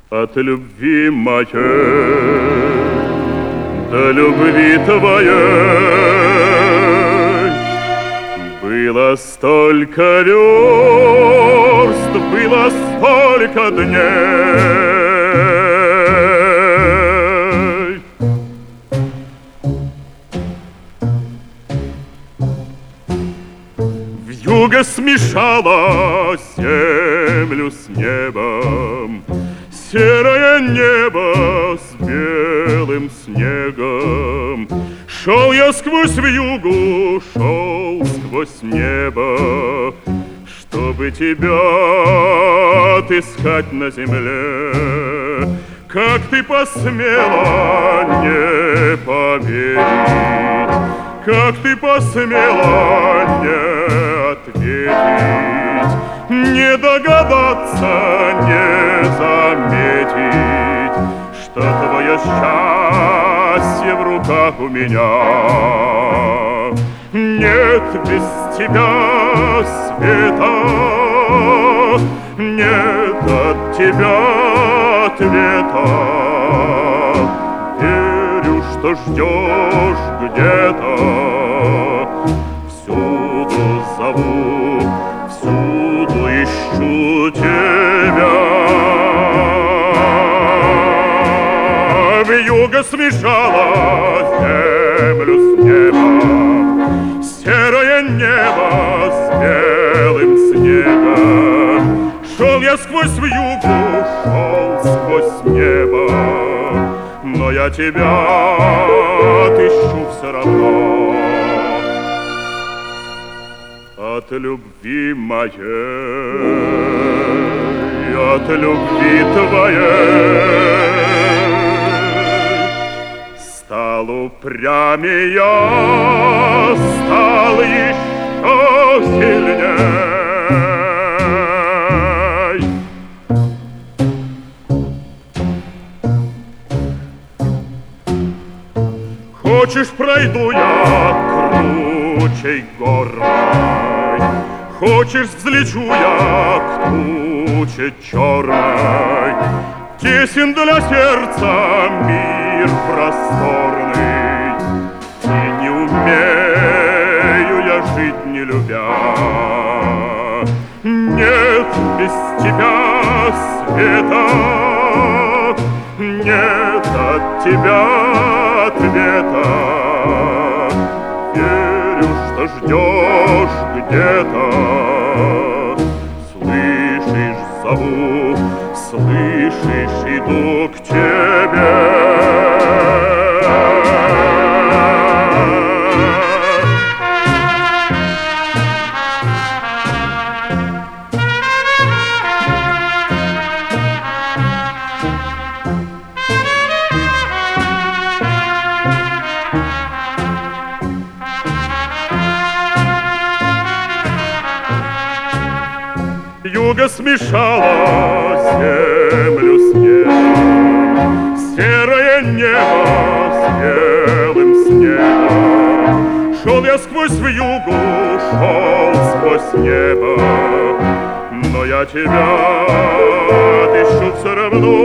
От любви моей до любви твоей было столько верст, было столько дней. Вьюга смешала землю с небом, серое небо с белым снегом. Шел я сквозь вьюгу, шел сквозь небо, чтобы тебя отыскать на земле. Как ты посмела не поверить, как ты посмела не ответить, не догадаться, не заметить, что твое счастье в руках у меня. Нет без тебя света, нет от тебя ответа. Верю, что ждешь где-то, всюду зову, всюду ищу тебя. Вьюга смешала землю с небом, серое небо с белым снегом. Шел я сквозь вьюгу, шел сквозь небо, но я тебя отыщу все равно. От любви моей, от любви твоей стал упрямее, стал еще сильней. Хочешь, пройду я кручей горой, хочешь, взлечу я к туче черной. Тесен для сердца мир просторный, и не умею я жить, не любя. Нет без тебя света, нет от тебя ответа. Верю, что ждешь где-то, слышишь, зову, слышишь, иду к тебе. Вьюга смешала землю с небом, серое небо с белым снегом. Шел я сквозь вьюгу, шел сквозь небо, но я тебя отыщу все равно.